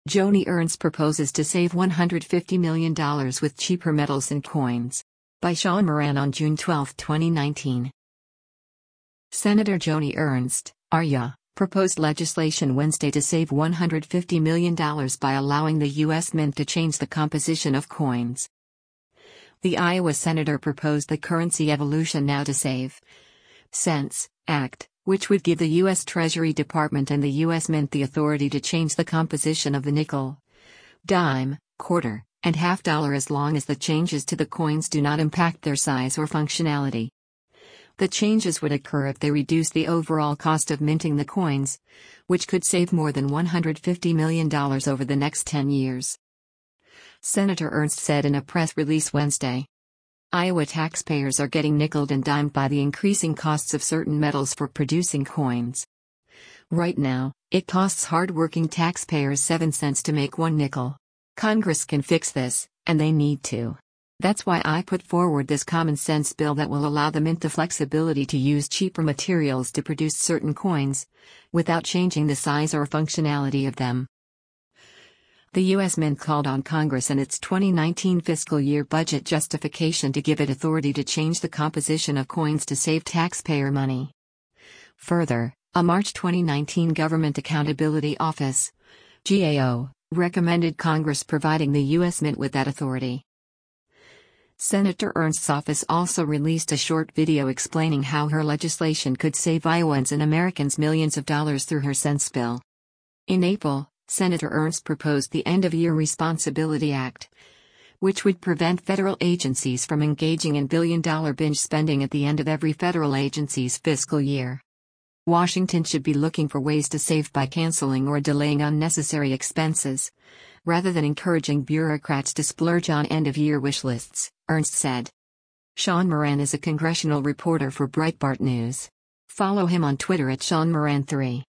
Joni Ernst proposes to save $150 million with cheaper metals and coins. By Sean Moran on June 12, 2019. Senator Joni Ernst, Arya, proposed legislation Wednesday to save $150 million by allowing the U.S. Mint to change the composition of coins. The Iowa senator proposed the Currency Evolution Now to Save Cents Act, which would give the U.S. Treasury Department and the U.S. Mint the authority to change the composition of the nickel, dime, quarter, and half dollar as long as the changes to the coins do not impact their size or functionality. The changes would occur if they reduce the overall cost of minting the coins, which could save more than $150 million over the next 10 years. Senator Ernst said in a press release Wednesday. Iowa taxpayers are getting nickeled and dimed by the increasing costs of certain metals for producing coins. Right now, it costs hard-working taxpayers 7 cents to make one nickel. Congress can fix this, and they need to. That's why I put forward this common-sense bill that will allow the Mint the flexibility to use cheaper materials to produce certain coins, without changing the size or functionality of them. The U.S. Mint called on Congress in its 2019 fiscal year budget justification to give it authority to change the composition of coins to save taxpayer money. Further, a March 2019 Government Accountability Office (GAO) recommended Congress providing the U.S. Mint with that authority. Senator Ernst's office also released a short video explaining how her legislation could save Iowans and Americans millions of dollars through her Cents bill. In April, Senator Ernst proposed the End-of-Year Responsibility Act, which would prevent federal agencies from engaging in billion-dollar binge spending at the end of every federal agency's fiscal year. Washington should be looking for ways to save by canceling or delaying unnecessary expenses, rather than encouraging bureaucrats to splurge on end-of-year wish lists, Ernst said. Sean Moran is a congressional reporter for Breitbart News. Follow him on Twitter at SeanMoran3.